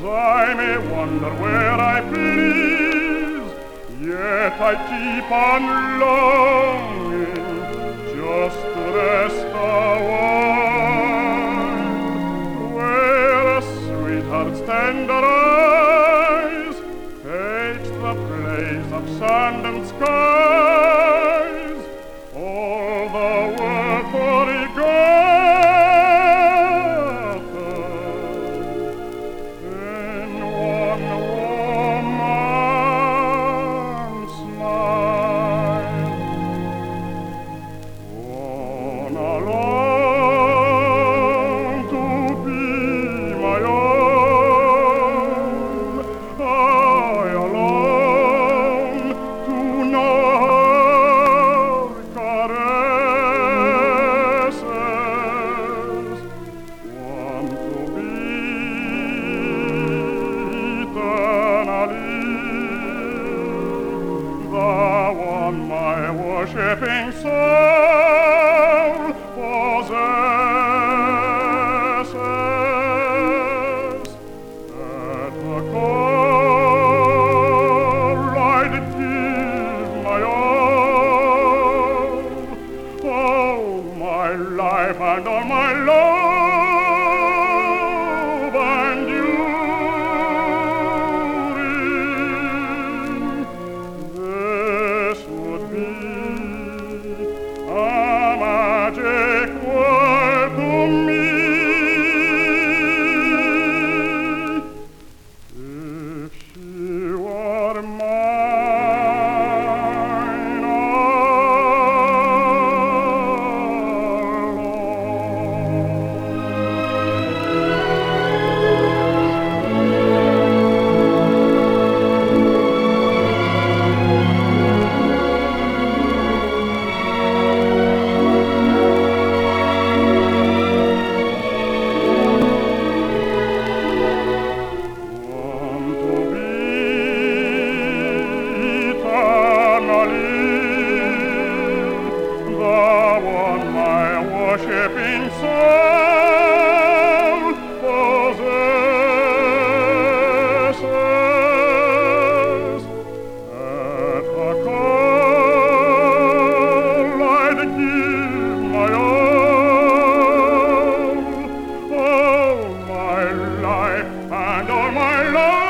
I may wander where I please, yet I keep on longing just to rest awhile, where a sweetheart's tender eyes takes the place of sand and skies, all the world forgotten. My worshipping soul possesses. At the call I'd give my all my life and all my love and you. Magic word to me, if she were mine worshipping soul possesses. At the call I'd give my all my life and all my love.